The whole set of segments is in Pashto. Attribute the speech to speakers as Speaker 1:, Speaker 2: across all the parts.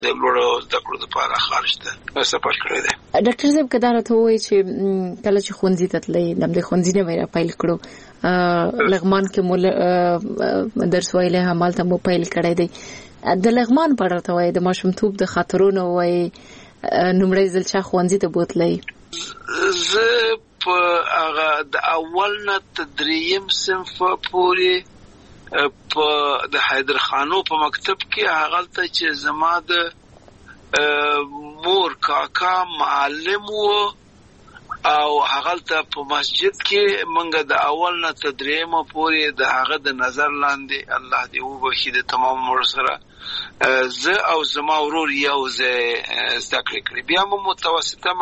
Speaker 1: د لوړو زده کړو لپاره خارج ته سفر کړی دی.
Speaker 2: ډاکټر صاحب کدا راته وایي چې کله چې ښوونځي ته تللی د ښوونځي نه ویرا پیل کړو لغمان کې مول درس ویلې همالته مو پیل کړی دی. د لغمان په اړه ته وایي د ماشومتوب د خاطرونو وایي نمړی ځل چې ښوونځي ته بوتلی
Speaker 1: زه په هغه د اول نه تدریم صنف پورې په د حیدرخانو په مکتب کې هغه ته چې زما د مور کاکا معلم وو او هغه ته په مسجد کې منګه د اول نه تدریم پورې د هغه د نظر لاندې الله دې وبخښي د تمام مور سره زه او زما ورور یو ځای زده کړې کړې. بیا مو متوسطه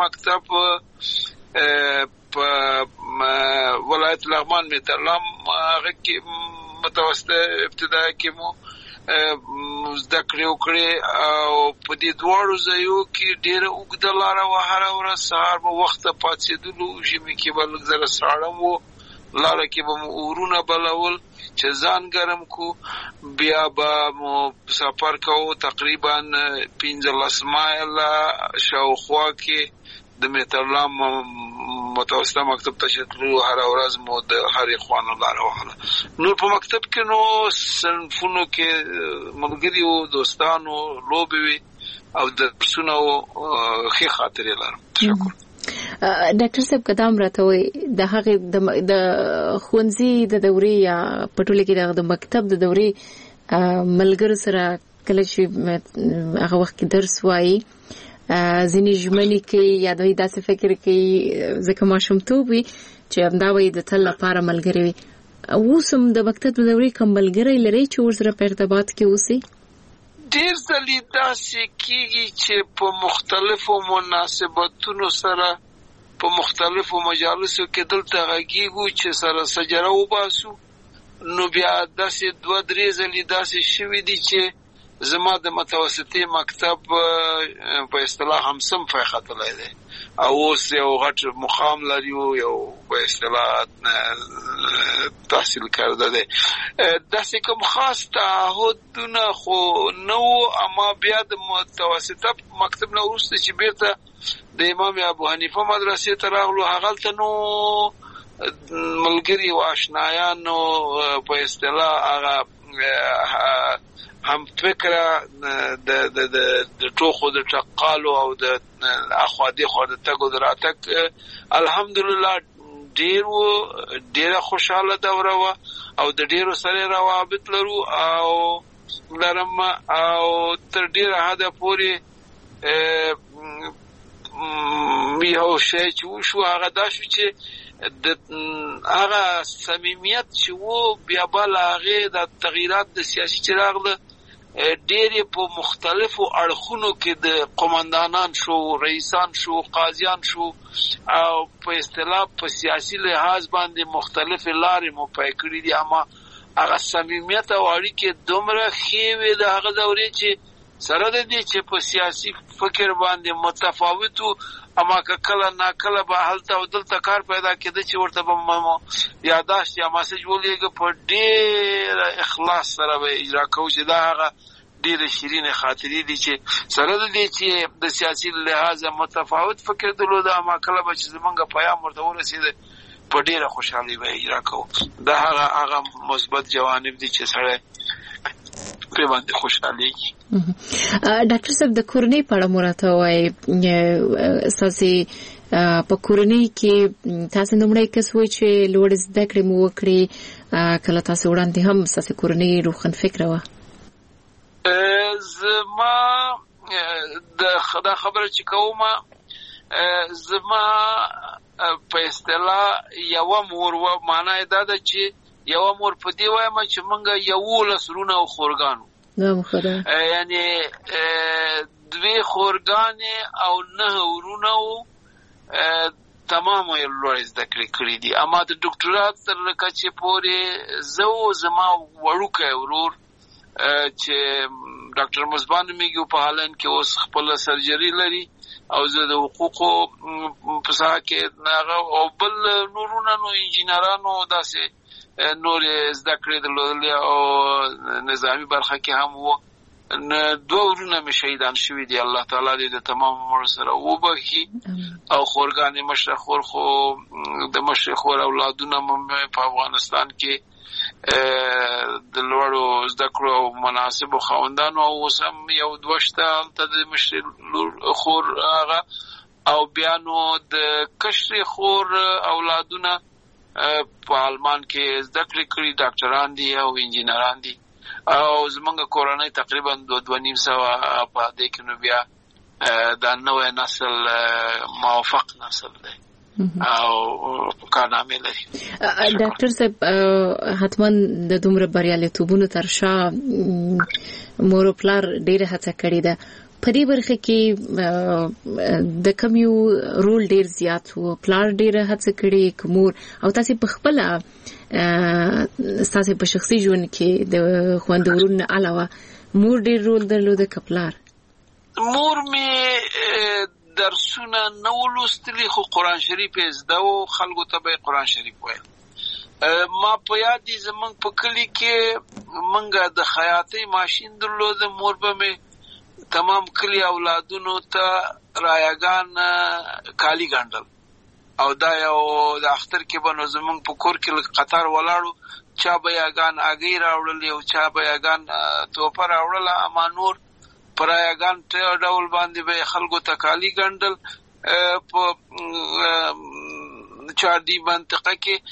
Speaker 1: مکتب په ولایت لغمان میترلام هغه کې متوسطه ابتدائي کې مو زده کړې وکړې او په دې دواړو ځایو کې ډېره اوږده لاره وه. هره ورځ سهار به وخته پاڅېدلو، ژمي کې به لږ زره ساړه وو، لاره کې به مو اورونه بلول چې ځان ګرم کو. بیا به مو سفر کوو تقریبا 15 مایله شاوخوا کې د میترلام متوسطه مکتب ته چې تلو هره ورځ مو د هرې خوا لاره وهله. نور په مکتب کې نو صنفونو کې ملګري وو، دوستانو، لوبې وې او درسونه وو، ښې خاطرې لرم. شکر.
Speaker 2: ډاکټر صاحب قدام راته وایي د هغې د ښوونځي د دورې یا په ټوله کې د مکتب د دورې ملګرو سره کله چې هغه وخت کې درس وایي ځینې ژمنې کوي یا دوی داسې فکر کوي ځکه ماشومتوب وي چې همدا وایي د تل لپاره ملګري وي. اوس هم د مکتب د دورې کوم ملګری لرئ چې ورسره په ارتباط کې اوسئ؟
Speaker 1: ډېر ځلې داسې کېږي چې په مختلفو مناسبتونو سره په مختلفو مجالسو کې دلته غږیږو چې سره سجره وباسو. نو بیا داسې 2-3 ځلې داسې شوي دي چې زما د متوسطي مکتب په اصطلاح هم صنف ختلی دی او اوس یو غټ مقام لري یو په اصطلاح تحصیل کرده دی. داسې کوم خاص تعهدونه خو نه وو، اما بیا د متوسطه مکتب نه وروسته چې بیرته د امام ابو حنیفه مدرسې ته راغلو هغلته نو ملګري او آشنایانو په اصطلاح هغه هم فکره د ټوخو د ټقالو او د اخوا دېخوا د تګ او د راتګ الحمدلله ډېره خوشحاله دوره وه او د ډېرو سره روابط لرو او لرم او تر ډېره حده پورې یو شی چې وشو هغه دا شو چې د هغه صمیمیت چې وو بیا بل هغې د تغییرات د سیاسي چې راغله ډېرې په مختلفو اړخونو کې د قمندانان شو، رئیسان شو، قاضیان شو او په اصطلاح په سیاسي لحاظ باندې مختلفې لارې مو پای کړي دي. اما هغه صمیمیت او اړیکې دومره ښې وې د هغه دورې چې سره د دې چې په سیاسي فکر باندې متفاوت وو، اما که کله ناکله به هلته او دلته کار پیدا کېده چې ورته به یاداشت یا مسیج ولېږه په ډېر اخلاص سره به اجرا کوو چې دا هغه ډېرې شیرینې خاطرې دي چې سره د دې چې د سیاسي لحاظه متفاوت فکر درلوده، اما کله به چې زمونږ پیام ورته ورسېده په ډېره خوشحالي به اجرا کوو. دا هغه مثبت جوانب دي چې سړی په باندې خوشحالېږي.
Speaker 2: ډاکټر صاحب د کورنۍ په اړه مو راته وایي ستاسې په کورنۍ کې تاسو لومړی کس وایي چې لوړې زده کړې مو وکړې، کله تاسو وړاندې هم ستاسې کورنۍ روښن فکره وه؟
Speaker 1: زما دا خبره چې کومه زما په اصطلاح یوه مور وه، معنا یې دا ده چې یوه مور په دې وایم چې موږ 11 ورونه او خورګانو، یعنی 2 خورګانې او 9 ورونه وو، تمام یې لوړې زده کړې کړي دي. اما د ډاکټرات تر کچې پورې زه زما وړوکی ورور چې ډاکټر مصباح نومیږي په هالند کې اوس خپله سرجري لري او زه د حقوقو په ساحه کې او بل نورونه نو انجینرانو داسې نور زده کړې درلودلې او نظامي برخه کې هم وو. دوه ورونه مې شهیدان شوي دي. الله تعالی دې د تمام عمر سره وبخي. او خورګانې مشره خور خو د مشره خور اولادونه په افغانستان کې د لوړو زده کړو او مناسبو خاوندانو او اوس هم یو دوه شته هلته د مشرې خور هغه او بیا نو د کشرې خور اولادونه په آلمان کې زده کړې کړي، ډاکټران دي او انجینران دي. او زمونږ کورنۍ تقریبا 2.5 سوه په دې کې نو بیا دا نوی نسل موافق نسل دی او کارنامې لري.
Speaker 2: ډاکټر صاحب حتما د دومره بریالیتوبونو تر شا مور او پلار ډېره هڅه کړې ده. په دې برخه کې د کوم یو رول ډېر زیات وو؟ پلار ډېره هڅه کړې که مور؟ او تاسو په خپل تاسو په شخصي ژوند کې د خوندورونو نه علاوه مور ډېر رول درلود که پلار؟
Speaker 1: مور مې درسونه نه ولوستلي خو قرآن شریف یې زده و، خلکو ته به قرآن شریف ویل. ما په یاد دي زمونږ په کلي کې مونږ د خیاطۍ ماشین درلوده. مور به مې تمام کلی اولادونو ته رایگان کالی ګنډل او دا یو د اختر کې به نو زمونږ په کور کې قطار ولاړو، چا به یاګان اګۍ راوړلې او چا به یاګان توپه راوړله. اما نور پر یاګان ډول باندې به خلکو ته کالی ګنډل. په چاردی منطقه کې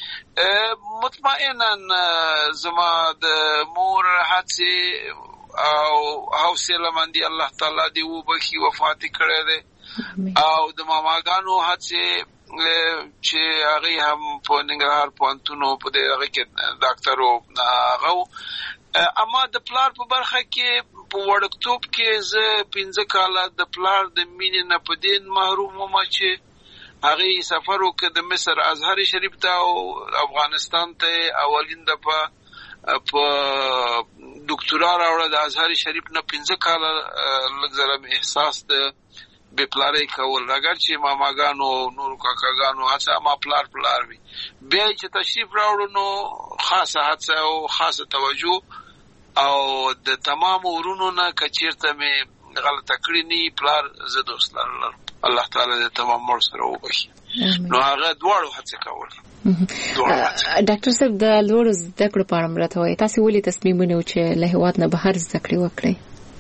Speaker 1: مطمئنا زما د مور هڅې او حوصله مندي الله تعالی دې وبخي، وفات کړی دی. او د ماماګانو هڅې چې هغه هم په ننګرهار پوهنتون په دې هغه کې ډاکټر او هغه. اما د پلار په برخه کې په وړکتوب کې زه 15 کاله د پلار د مینې نه په دې محروم وم چې هغه سفر وکړ د مصر ازهر شریف ته او افغانستان ته اولین دفعه په ډاکټرا راوړل د ازهر شریف نه 15 کاله لږ زره احساس د بې پلارۍ کول، اگر چې ماماګانو نورو کاکاګانو هڅه ما پلار وي. بیا چې تشریف راوړو نو خاصه هڅه او خاصه توجه او د تمام ورونو نه کچیرته مې غلطه کړې نه پلار زه دوست لرم. الله تعالی د تمام مر سره وبخي. نو هغه دواړو هڅه کول.
Speaker 2: ډاکټر صاحب د لوړو زده کړو په اړه مرته وایي، تاسو ولې تصمیم ونیو چې له هېواد نه بهر زده کړې وکړئ؟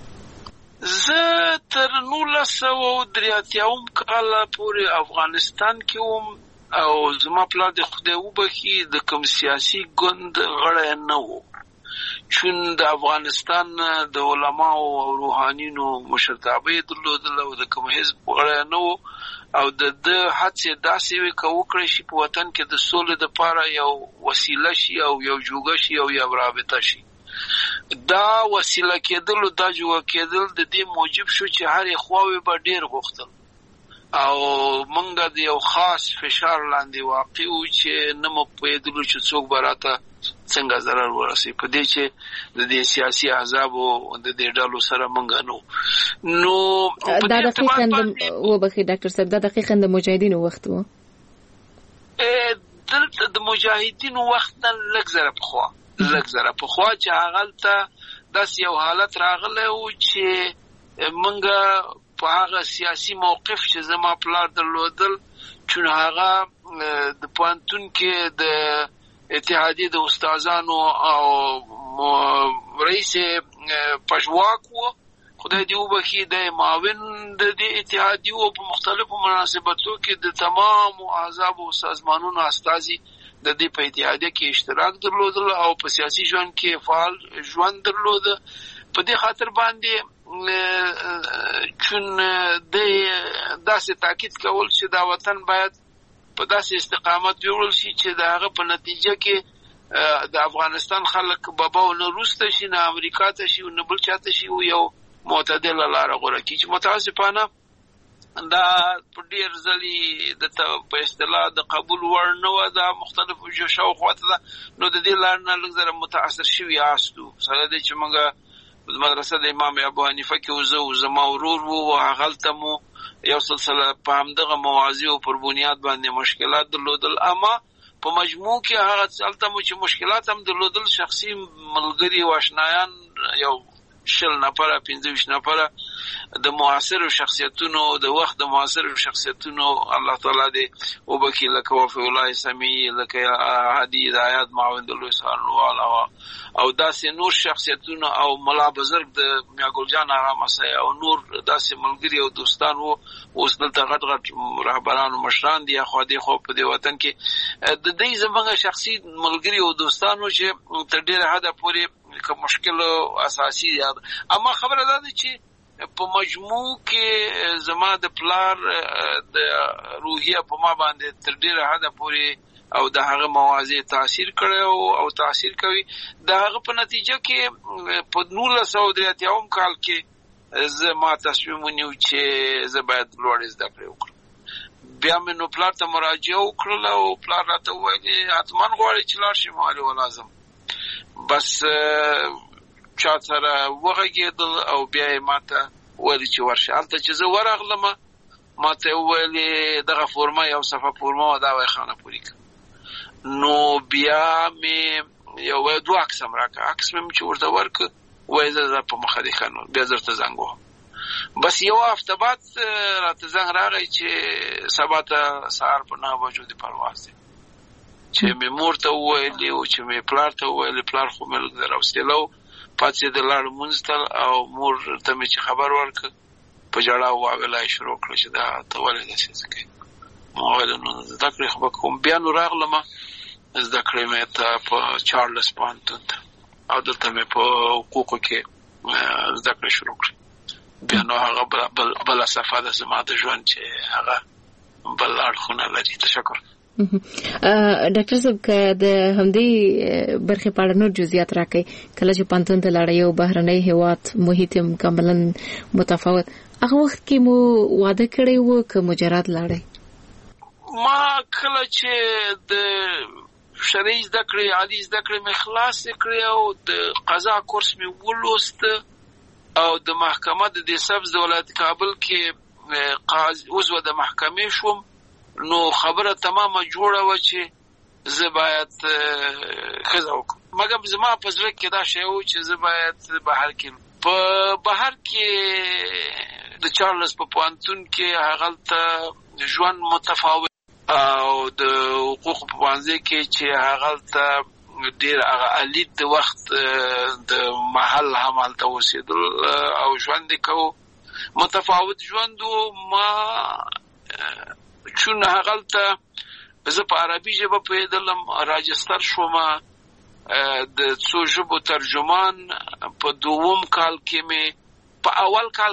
Speaker 1: زه تر 1983 کاله پورې افغانستان کې وم او زما پلار د خدای وبخي د کوم سیاسي ګوند غړی نه و، چون د افغانستان د علماو او روحانینو مشرتابه یې درلودله او د کوم حزب غړی نه و. او د هڅې داسې وي که وکړی شي په وطن کې د سولې دپاره یو وسیله شي او یو جوګه شي او یو رابطه شي. دا وسیله کېدل او دا جوګه کېدل د دې موجب شو چې هرې خواوې به ډېر غوښتل او موږ د یو خاص فشار لاندې واقع وو چې نه مو پوهېدلو چې څوک به راته څنګه ضرر ورسوي، په دې چې د دې سیاسي احزابو د دې ډلو سره موږ نو
Speaker 2: دا دقیقاً وبخي ډاکټر صاحب دا دقیقاً د مجاهدینو وخت و.
Speaker 1: دلته د مجاهدینو وخت نه لږ زره پخوا چې هغلته داسې یو حالت راغلی و چې موږ په هغه سیاسي موقف چې زما پلار درلودل، چون هغه د پوهنتون کې د اتحادیې د استادانو او رئیس پژواک و، خدای دې وبخي د معاون د دې اتحادیو په مختلفو مناسبتو کې د تمام احزاب او سازمانونو استازي د دې په اتحادیه کې اشتراک درلودل او په سیاسي ژوند کې فعال ژوند درلوده. په دې خاطر باندې چون د داسې تاکید کول چې دا وطن باید په داسې استقامت جوړول شي چې د هغه په نتیجه کې د افغانستان خلک بابا نه روسته شي، نه امریکا ته شي، نه بل چاته شي، یو معتدله لاره غوره کړي. چې متاسفانه دا په ډېر ځلې په اصطلاح د قبول وړ نه وه، دا مختلفو شاوخواته ده. نو د دې لارې نه لږ زره متاثر شوي یاستو. سره دی چې موږ مدرسه د امام ابو حنیفه کې زه او زما ورور وو، هغلته مو یو سلسله په همدغه مواضیعو پر بنیاد باندې مشکلات درلودل. اما په مجموع کې هغه هلته مو چې مشکلات هم درلودل، شخصي ملګري او اشنایان یو 20 نفره 25 نفره د معاصر شخصیتونو د وخت د معاصر شخصیتونو الله تعالی دې وبکی لکه وفي الله سمي لکه هادي هدایت معاون د لوسان او داسې نور شخصیتونو او ملا بزرگ د میاګل جان هغه مسای او نور داسې ملګری او دوستان وو اوس دلته غټ غټ رهبران او مشران دي خو دې خو په دې وطن کې د دې زمونږ شخصي ملګری او دوستانو چې تر ډیره حده پورې کوم مشکل اساسي یاد اما خبره ده چې په مجموع کې زما د پلار د روحیه په ما باندې تر ډیره حده پورې او د هغه موازی تاثیر کړو او تاثیر کوي د هغه په نتیجه کې په 1983 کال کې زما تصمیم ونیو چې زه باید لوړ زده کړې وکړم بیا مې نو پلار ته مراجعه وکړله او پلار راته وویل حتما غواړي چې لاړ شم علي ولازم بس چا سره وغږېدل او بیا یې ماته ویل چې ورشه هلته چې زه ورغلم ماته ویل دغه فورمه یو صفحه فورمه و دا وای خانه پوری کړه نو بیا مې یو دوه عکس هم راکړه عکس مې چې ورته ورکړ وایي زه په مخه دې ښه نو بیا زه درته زنګ وهم بس یو هفته بعد راته زنګ راغی چې سبا ته سهار په 9 بجو د پرواز دی چې مې مور ته وویلې او چې مې پلار ته وویلې پلار خو مې لږ راوستلی پاتې د لاړ لمونځ ته او مور ته مې چې خبر ورکړ په ژړا واویلا یې شروع کړه چې دا ته ولې داسې څه کوې ما ویل نو زده کړې خو به کوم بیا نو راغلم زده کړې مې ته په چارلس پوهنتون ته او دلته مې په حقوقو کې زده کړې شروع کړې بیا نو هغه بله صفحه ده زما د ژوند چې هغه بل اړخونه لري. تشکر.
Speaker 2: ډاکټر صاحب که د همدې برخې په اړه نور جزئیات راکړئ کله چې پوهنتون ته لاړئ یو بهرنی هېواد محیط هم کاملا متفاوت هغه وخت کې مو واده کړی و که مجرد لاړئ؟
Speaker 1: ما کله چې د شرعي زده کړې عالي زده کړې مې خلاصې کړې او د قضا کورس مې ولوست او د محکمه د دې سبز د ولایت کابل کې قاضي عضو د محکمې شوم نو خبره تمامه جوړه و چې زه باید ښځه وکړم مګر زما په زړه کې دا شی و چې زه باید بهر کې په بهر کې د چارلس په پوهنتون کې هغلته ژوند متفاوت او د حقوق په پوهنځي کې چې هغلته ډېر هغه علي د وخت د محل هم هلته اوسېدل او ژوند یې کوو متفاوت ژوند و ما چون هغلته زه په عربي ژبه پوهېدلم راجستر شوم د څو ژبو ترجمان په 2 کال کې مې په اول کال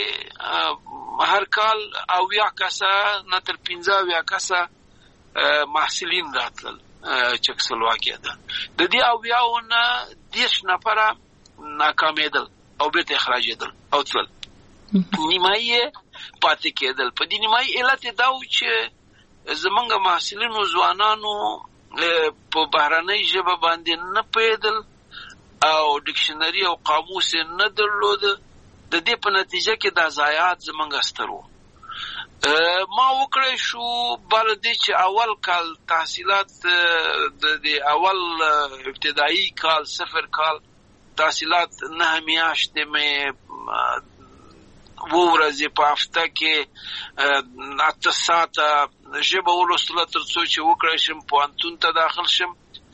Speaker 1: کې هر کال 80 کسه نه تر 15 کسه محصلین راتلل چکسلواکیا ده د دې 80 نه 10 نفره ناکامېدل او بیرته اخراجېدل او تلل نیمایي پاتې کېدل په دې نیمایي علت دا و چې زمونږ محصلینو ځوانانو په بهرنۍ ژبه باندې نه پوهېدل او ډکشنري او قاموس نه درلود د دې په نتیجه کې دا ضایعات زمونږ ستر و ما وکړی شو بل دې چې اول کال تحصیلات د اول ابتدایي کال 0 کال تحصیلات 9 میاشتې مې ورځې په هفته کې 8 ساعته ژبه ولوستله تر څو چې وکړی شم پوهنتون ته داخل شم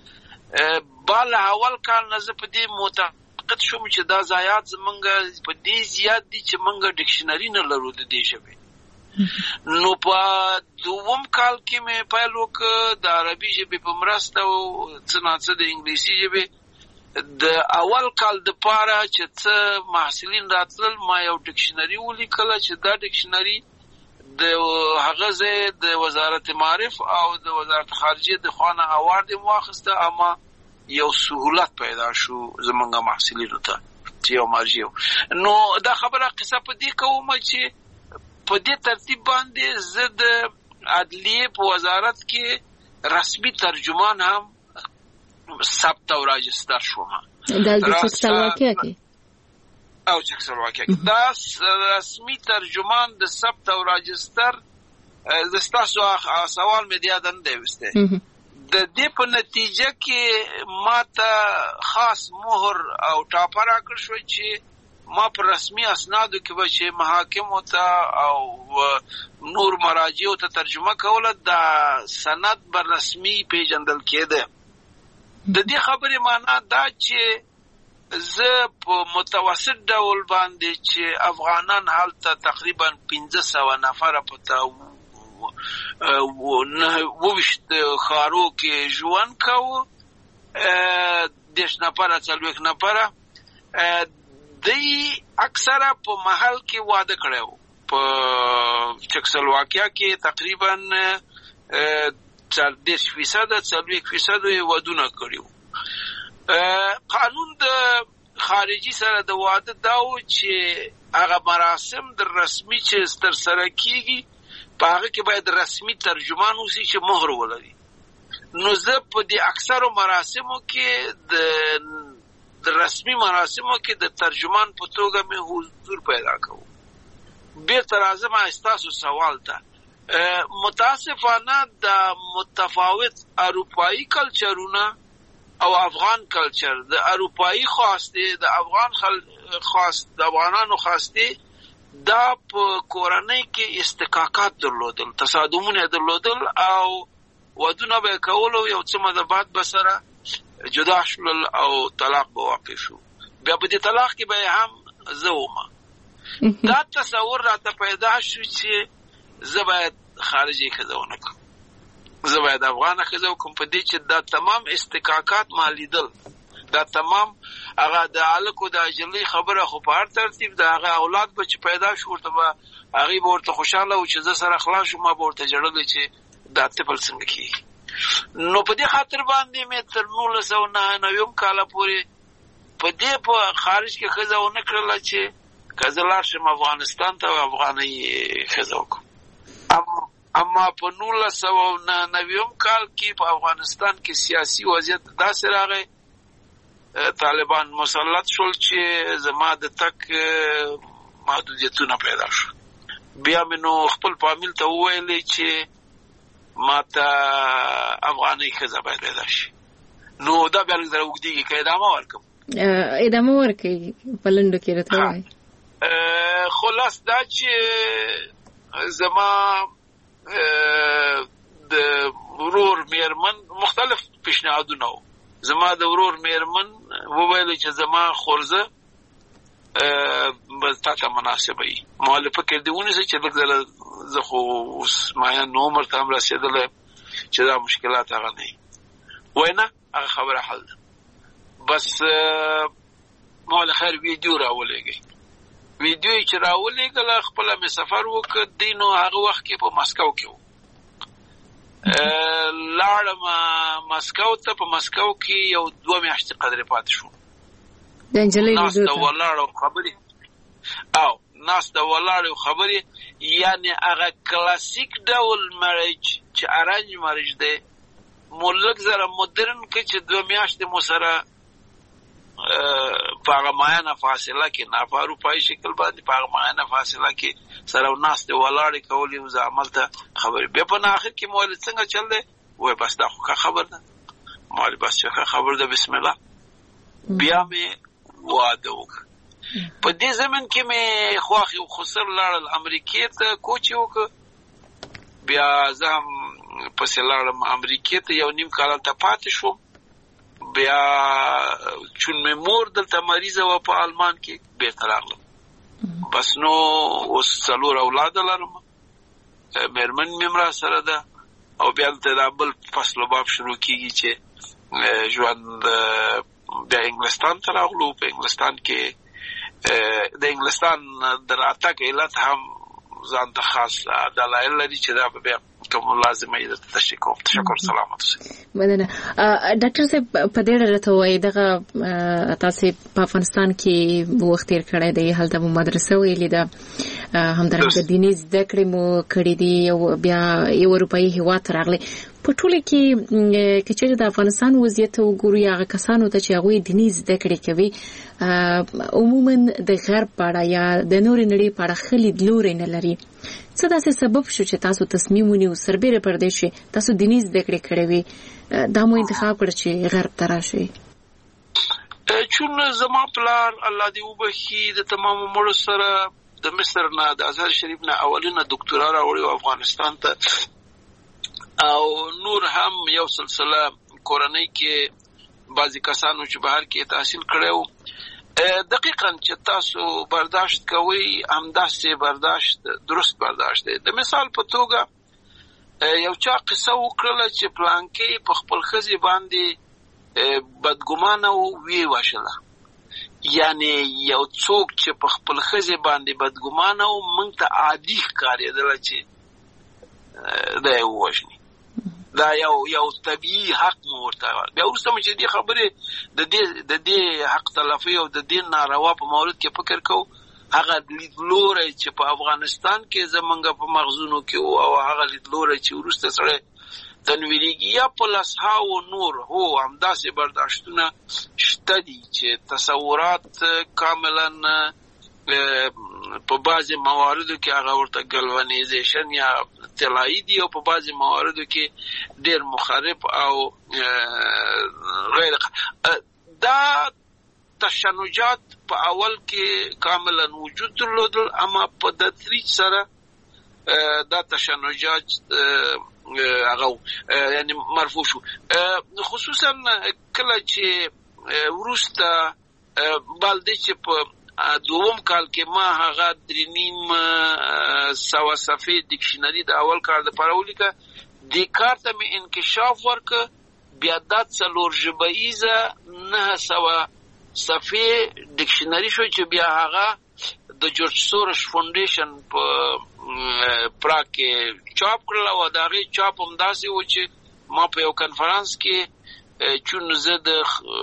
Speaker 1: بل اول کال نه زه په دې معتقد شوم چې دا ضایعات زمونږ په دې زیات دي چې مونږ ډکشنري نه لرو د دې ژبې نو په 2 کال کې مې پیل وکړ د عربي ژبې په مرسته او څه ناڅه د انګلیسي ژبې د اول کال د پاره چې څه محصلین راتلل ما یو ډکشنري ولیکله چې دا ډکشنري د هغه ځای د وزارت معارف او د وزارت خارجه د خوانه اوارد واخسته اما یو سهولت پیدا شو زمونږ محصلینو ته چې یو مرجع نو دا خبره قصه په دې کوم چې په دې ترتیب باندې زه د عدلیه په وزارت کې رسمي ترجمان هم ثبت او راجستر شوم
Speaker 2: د چکسلواکیا کې
Speaker 1: او چکسلواکیا کې دا رسمي ترجمان د ثبت او راجستر د تاسو سوال مې د یاد نه وسته د دې په نتیجه کې ماته خاص مهر او ټاپه راکړ شو چې ما پر رسمي اسنادو کې به چې محاکم ته او نور مراجعو ته ترجمه کوله دا سند بر رسمي پیژندل کېده. د دې خبرې معنا دا چې زه په متوسط ډول باندې چې افغانان هلته تقریبا 1500 نفر پته وویشت خارو کې ژوند کوو، 10 نفره 40 نفره دی اکثره په محل کې واده کړو. په چکسلواکیا کې تقریبا 40% ودونه کړو. قانون د خارجي سره د واده داو چې هغه مراسم د رسمي چې تر سره کیږي په هغه کې باید رسمي ترجمان اوسي چې مهر ولري. نو زه په دې اکثرو مراسمو کې د رسمي مراسمو کې د ترجمان په توګه مې حضور پیدا کوم. بیرته راځم ستاسو سوال ته. متاسفانه د متفاوت اروپایي کلچرونه او افغان کلچر، د اروپایي خواسته د افغانانو خواسته دا په کورنۍ کې استکاکات درلودل، تصادمونه درلودل او ودونه به کولو، یو څه مده بعد به سره جدا شول او طلاق به واقع شو. بیا په دې طلاق کې به هم زه وم. دا تصور راته پیدا شو چې زه باید خارجي ښځه ونه کړم، زه باید افغانه ښځه وکړم. په دې چې دا تمام استکاکات ما لیدل، دا تمام هغه د هلک او د نجلۍ خبره خو په هر ترتیب د هغه اولاد به چې پیدا شو ورته به هغوی به ورته خوشحاله و چې زه سره خلاص شو، ما به ورته ژړلی چې دا طفل څنګه کېږي. نو په دې خاطر باندې مې تر 1999 کاله پورې په دې په خارج کې ښځه ونه کړله چې که زه لاړ شم افغانستان ته او افغانۍ ښځه وکړم. اما په 1999 کال کې په افغانستان کې سیاسي وضعیت داسې راغی، طالبان مسلط شول چې زما د تک محدودیتونه پیدا شو. بیا مې نو خپل فامیل ته وویلې چې ما ته افغانۍ ښځه باید پیدا شي. نو دا بیا لږ ذره اوږدېږي، که ادامه ورکړم؟
Speaker 2: ادامه ورکړئ، په لنډو کې راته ووایئ.
Speaker 1: خلاص دا چې زما د ورور میرمن مختلف پیشنهادونه وو. زما د ورور میرمن وویل چې زما خورزه به تا ته مناسبه وي، مؤلفه کې دې ونیسه چې لږ ځله زه خو اوس مایان عمر ته هم رسېدلی چې دا مشکلات هغه نه وي. وایي نه، هغه خبره حل ده. بس ما له خیر ویډیو راولېږئ. ویډیو چې راولېږله خپله مې سفر وکړ. دی نو هغه وخت کې په مسکو کې و. لاړم مسکو ته. په مسکو کې یو 2 میاشتې قدرې پاتې شوم.
Speaker 2: د نجلۍ
Speaker 1: ناسته ولاړه خبرې ناسته ولاړه خبرې، یعنې هغه کلاسیک ډول مریج چې ارنج مریج دی مو لږ زره مدرن کې چې 2 میاشتې مو سره په هغه معینه فاصله کې، نه په اروپایي شکل باندې، په هغه معینه فاصله کې سره ناستې ولاړې کولې او زه عمل ته خبرې. بیا په آخر کې مو ویل څنګه چل دی؟ وایي بس دا خو ښه خبر ده. ما ویل بس چې ښه خبر ده، بسم الله. بیا مې واده وکړ. په دې زمن کې مې خواښې او خسر لاړل امریکې ته کوچ وکړ. بیا زه هم پسې لاړم امریکې ته، 1 نیم کال هلته پاتې شوم. بیا چون مې مور دلته مریضه وه په آلمان کې، بیرته راغلم. بس نو اوس 4 اولاد لرم، میرمن مې هم را سره ده، او بیا دلته دا بل فصل و باب شروع کېږي چې ژوند بیا انګلستان ته راغلو. په انګلستان کې د انګلستان د راتګ علت هم ځان ته خاص دلایل لري چې دا بیا کوم لازمه یې درته تشریح کوم. تشکر، سلامت اوسئ.
Speaker 2: مننه. ډاکټر صاحب په دې اړه راته ووایئ، دغه تاسې په افغانستان کې وخت تېر کړی دی، هلته مو مدرسه ویلې ده، همدارنګه دیني زده کړې مو کړې دي، او بیا یو اروپایي هېواد ته راغلی. په ټوله کې که چېرې د افغانستان وضعیت وګورو، هغه کسانو ته چې هغوی دیني زده کړې کوي عموما د غرب په اړه یا د نورې نړۍ په اړه ښه لیدلوری نه لري. څه داسې سبب شو چې تاسو تصمیم ونیو سربیره پر دې چې تاسو دیني زده کړې کړې وي، دا مو انتخاب کړ چې غرب ته راشئ؟
Speaker 1: چون زما پلار الله دې وبخي د تمام مړو سره د مصر نه د ازهر شریف نه اولینه دکتورا راوړی افغانستان ته او نور هم یو سلسله کورنۍ کې بعضی کسانو چې بهر کې تحصیل کړو. دقیقاً چې تاسو برداشت کوئ همداسې برداشت درست برداشت دی. د مثال په توګه یو چا قصه وکړله چې پلانکې په خپل ښځې باندې بدګمانه وی وشله، یعنی یو څوک چې په خپل ښځې باندې بدګمانه و موږ ته عادي ښکارېدله چې دا یې ووژني، دا یو طبیعي حق مو ورته بیا وروسته مو چې دې خبرې د دې حق تلفي او د دې ناروا په مورد کې فکر کوو، هغه لیدلوری چې په افغانستان کې زمونږ په مغزونو کې او هغه لیدلوری چې وروسته سړی تنویریږي یا په لسهاو نور هو همداسې برداشتونه شته دي چې تصورات کاملا په بعضې مواردو کې هغه ورته ګلونیزیشن یا طلایي دي او په بعضې مواردو کې ډېر مخرب او غیر دا تشنجات په اول کې کاملا وجود درلودل، اما په تدریج سره دا تشنجات هغه یعنی مرفوع شو، خصوصا کله چې وروسته بالدې چې په دوم کال کې ما هغه 3.5 صفحې ډکشنري د اول کال لپاره ولیکه، دې کار ته مې انکشاف ورکړ، بیا دا 4 ژبیزه 900 صفحې ډکشنري شو چې بیا هغه د جورج سورش فاونډیشن په پراګ کې چاپ کړل او د هغې چاپ همداسې و چې ما په یو کنفرانس کې چون زه د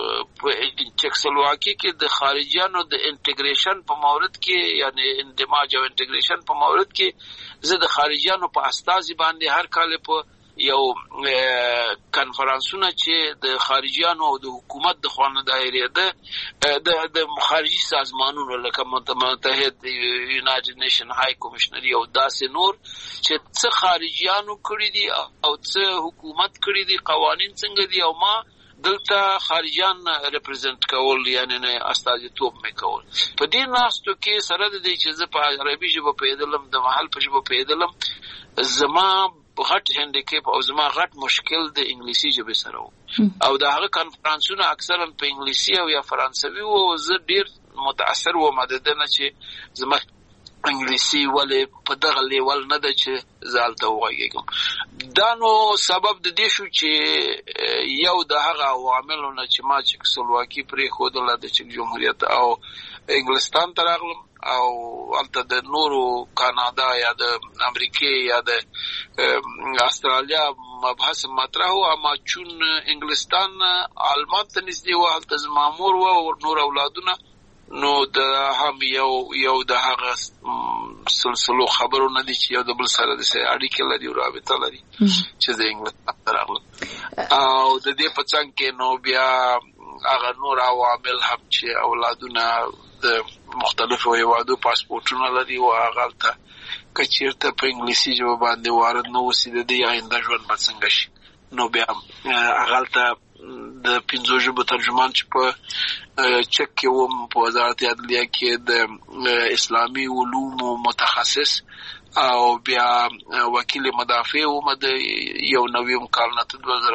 Speaker 1: چکسلواکي کې د خارجیانو د انټیګریشن په مورد کې یعنی اندماج او انټیګریشن په مورد کې زه د خارجیانو په استازي باندې هر کال په یو کنفرانسونه چې د خارجیانو او د حکومت د خوا نه دایرېده د خارجي سازمانونو لکه متحد یونایټډ نیشن های کمیشنري او داسې نور چې څه خارجیانو کړي دي او څه حکومت کړي دي، قوانین څنګه دي، او ما دلته خارجیان ریپرزنټ کول یعنی نه استازیتوب مې کول. په دې ناستو کې سره د دې چې زه په عربي ژبه پوهېدلم، د محل په ژبه پوهېدلم، زما غټ هندیکیپ او زما غټ مشکل د انګلیسي ژبې سره و او د هغه کنفرانسونه اکثرا په انګلیسي او یا فرانسوي و. زه ډېر متاثر وم د ده نه چې زما انګلیسي ولې په دغه لیول نه ده چې زه هلته وغږېږم. دا نو سبب د دې شو چې یو د هغه عواملو نه چې ما چکسلواکي پرېښودله د چک جمهوریت او انګلستان ته راغلم او هلته د نورو کانادا یا د امریکې یا د استرالیا مبحث مطرح و، اما چون انګلستان آلمان ته نږدې و، هلته زما مور و او نور اولادونه، نو د هم یو د هغه سلسلو خبرو نه دي چې یو د بل سره د اړیکې لري او رابطه لري چې د انګلستان ته راغلم. او د دې په څنګ کې نو بیا هغه نور عوامل هم چې اولادونه د مختلفو هیوادو پاسپورټونه لري او هغه هلته که چېرته په انګلیسي ژبه باندې وارد نه اوسي د دې آینده ژوند به څنګه شي، نو بیا هغه هلته د 5 ژبو ترجمان چې په چک کې وم په وزارت عدلیه کې د اسلامي علومو متخصص او بیا وکیل مدافع وم د 19 کال نه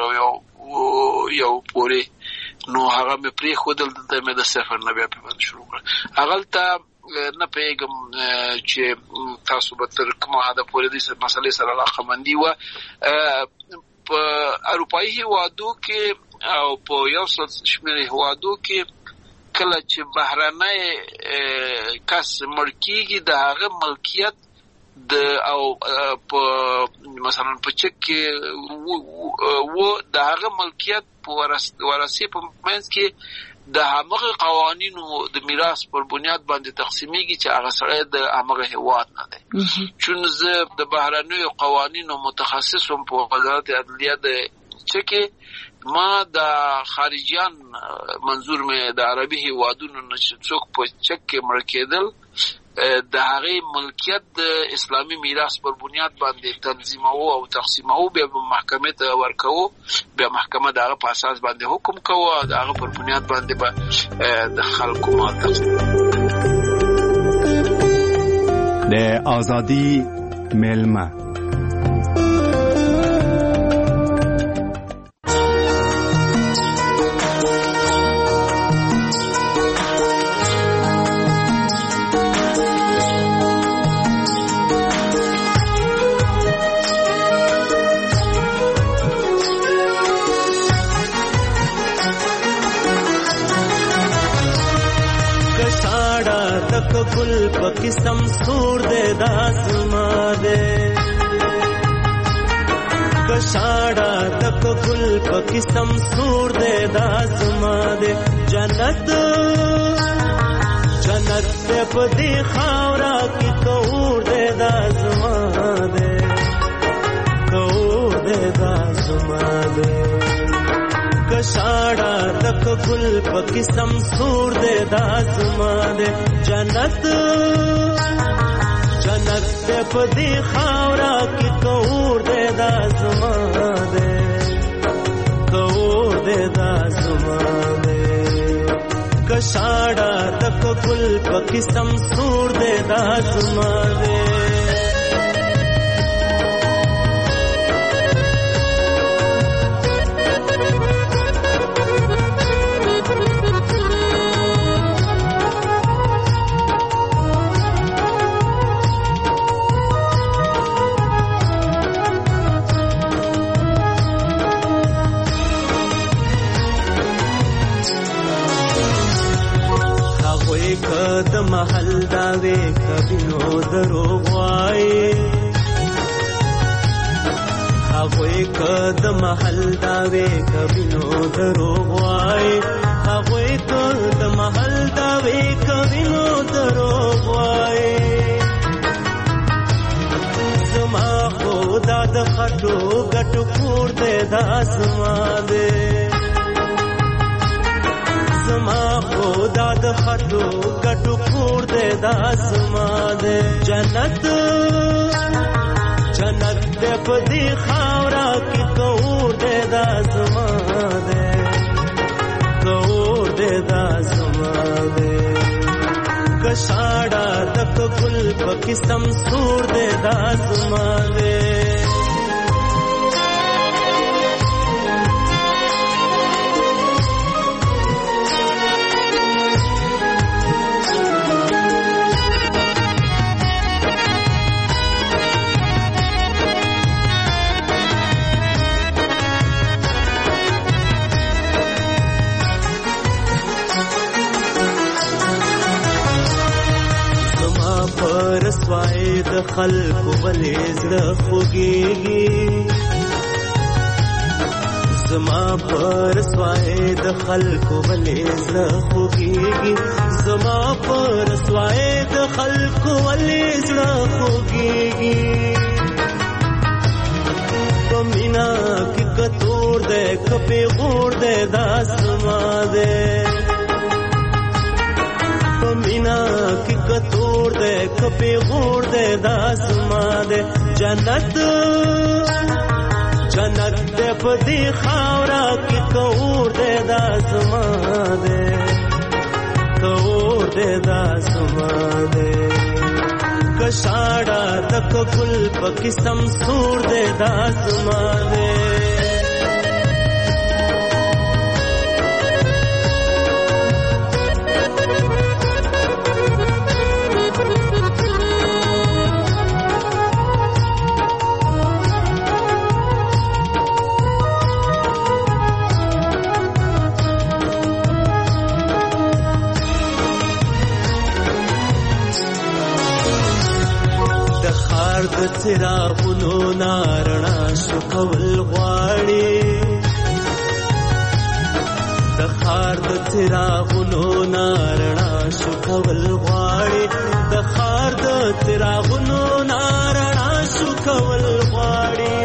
Speaker 1: 2001 پورې، نو هغه مې پرېښودل، دلته مې د صفر نه بیا پیوند شروع کړ. هغلته نه پوهېږم چې تاسو به تر کومه حده پورې دې مسلې سره علاقه‌مندي وه. په اروپایي هېوادو کې او په یو څه شمېر هېوادو کې کله چې بهرنی کس مړ کېږي د هغه ملکیت او په مثلا په چک کې و د هغه ملکیت په ورثې په منځ کې د همغه قوانینو د میراث پر بنیاد باندې تقسیمیږي چې هغه سړی د همغه هېواد نه دی. چون زه د بهرنیو قوانینو متخصص وم په وزارت عدلیه د چکې، ما د خارجیان منظور مې د عربي هېوادونو نه چې څوک په چک کې مړ کېدل د هغه ملکیت د اسلامي میراث پر بنیاد باندې تنظیمو او تقسیمو به محکمه ته ورکو به محکمه دغه په اساس باندې حکم کوي دغه پر بنیاد باندې به د خلکو مال
Speaker 3: د ازادي ملما
Speaker 4: قسم سور دے داسما دے کشاڑا تک گل پا قسم سور دے داسما دے جنت جنت دے پدی خاورا کی کور دے داسما دے کور دے داسما دے کشاڑا تک گل پا قسم سور دے داسما دے جنت جنت دے پدی خاورا کی کور دے داسما دے کور دے داسما دے کشاڑا تک گل پا قسم سور دے داسما دے د محل داوے کبینو دروغ وای هغوی کد محل داوے کبینو دروغ وای هغوی کد محل داوے کبینو دروغ وای زما خدا د خټو ګټو کور دې داسما دې زما خدا د خټو ګټو کور دې داسما دې جنت جنت دې پدی خاورا کی کور دې داسما دې کور دې داسما دې کشاڑا تک گل په قسم سور دې داسما دې رسوای د خلکو ولې زړه خوږیږي زما پر رسوای د خلکو ولې زړه خوږیږي زما پر رسوای د خلکو ولې زړه خوږیږي په مینا کې کتور دې کپې غور دې داسما دې مینا کی کتور دے کپی غور دے داسما دے جنت جنت دے پدی خاورا کی کور دے داسما دے کور دے داسما دے کشاڑا تک گل پا قسم سور دے داسما دے د څراغونو نارڼا شو کول غواړي د خار د څراغونو نارڼا شو کول غواړي د خار د څراغونو نارڼا شو کول غواړي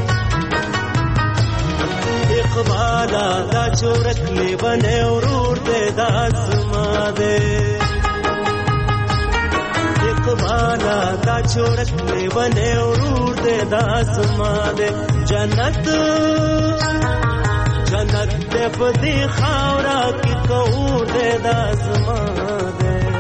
Speaker 4: اقبالا دا چورک لیبنه ورور دې داسما دې छोड़क ले बने उरूर दे दास मादे जन्नत जन्नत दे पदी खावरा की कऊर दे दास मादे